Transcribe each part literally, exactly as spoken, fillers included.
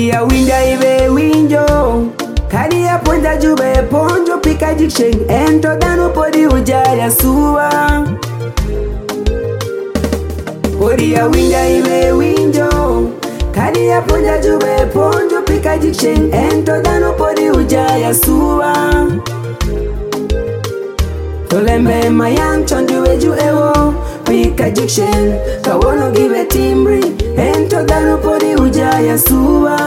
Oria winda ibe winjo kadi ya ponja jube ponjo pika diction ento dano podi ujaya suwa. Oria winda ibe winjo kadi ya ponja jube ponjo pika diction ento dano podi ujaya suwa. Tolembe mayang chonjuwe ju ewo pika diction kawono give timbri ento dano podi ujaya suwa.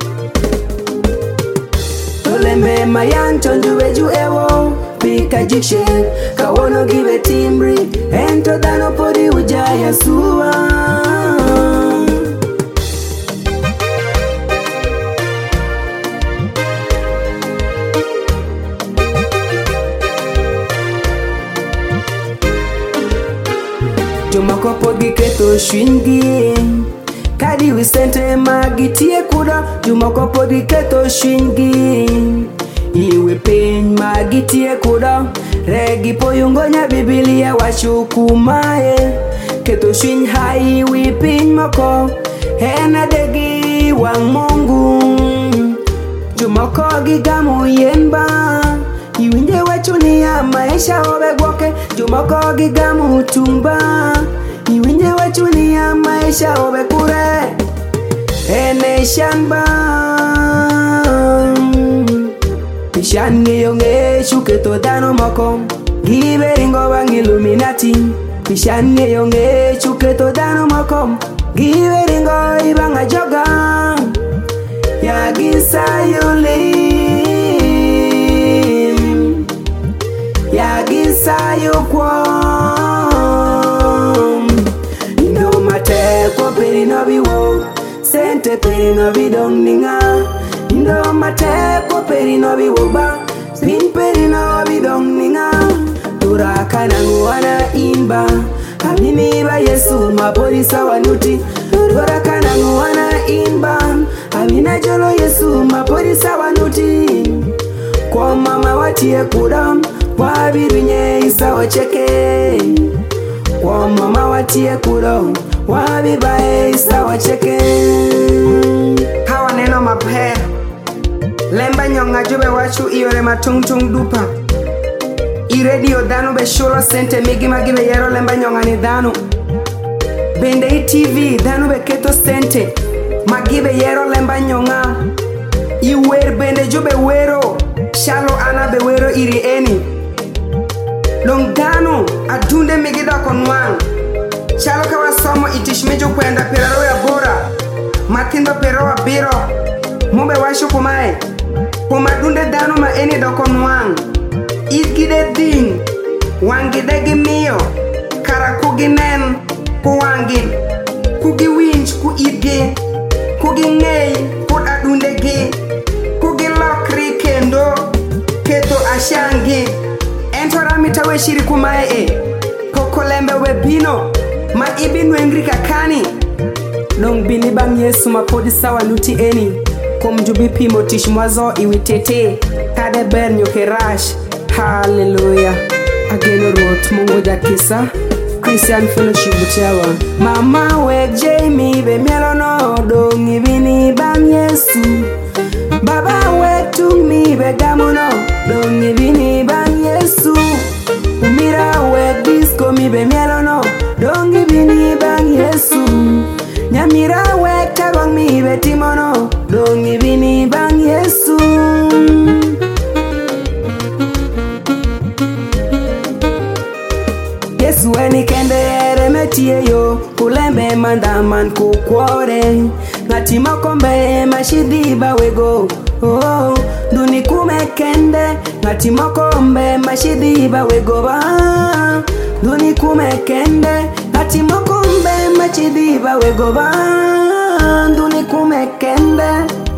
Tolembe mayang chonjuwe ju ewo pika diction kawono give timbri ento dano podi ujaya suwa. Jomoko podi keto shwingi kadi wisente magitie kuda. Jomoko podi keto shwingi iwe piny magitie kuda. Regi poyungonya Biblia washukumae keto shwiny hai wi piny moko hena degi wang Mungu. Jomoko gigamo yenba iwinje wachuni ya maisha obegwoke. Jomoko gigamo tumba iwinje wachuni ya maisha obekure ene shanba. Pishan ngeyo ngeshu keto dano moko gibe ringo bang Illuminati. Pishan ngeyo ngeshu keto dano moko gibe ringo ibanga joga ya gisayulim ya gisayukwom. Ndo mate kwa peri no biwo sente peri no bidong ninga. Ndo mate kwa peri no biwo ba spin peri no bidong ninga. Duraka nanguana imba amini ba Yesu mapori sawa nuti. Duraka nanguana imba amina jolo Yesu mapori sawa nuti. Kwa mama watie kudam wabirinye isa wacheke. Kwa mama watie kudam wabibae isa wacheke. Hawa neno mape lemba nyonga jube wachu iore matung tung dupa. Iredio dano be shulo sente migi magibe yero lemba nyonga ni dano. Bende i T V dano be keto sente magibe yero lemba nyonga. Iwer bende jube wero shalo ana be wero iri eni. Long dano adunde migida konwang shalo kawa somo itishmejo kwenda peraro ya bora matindo pero biro mumbe washu kumae kumadunde dano ma eni do konwang igide ding wangide gimiyo kara kuginen kuwangi kugi winch ku ige kugi ngei kud adunde gi kugi lokri kendo keto ashangi entora mitawe shiri kumae e kokolembe webino ma ibinu engri kakani. Long bini bang Yesu mapodi sawa nuti eni kumjubi pimo tishmwazo iwitete kade ber nyoke rash. Hallelujah. Ageno rot Mungu jakisa Christian Fellowship Butiawa. Mama wek Jamie be mielo no dongi bini bang Yesu. Baba wek tung mi be gamuno dongi bini bang Yesu. Umira wek disco mi be mielo no dongi bini bang Yesu. Nyamira wek tabang mi be timono dongi bini bang Yesu. Yesu eni kende ere metie yo kulembe mandaman kukwore ngati mokombe mashidi bawego. Oh, duni kume kende ngati mokombe mashidi bawego ba. Duni kume kende ngati mokombe mashidi bawego ba. Duni kume kende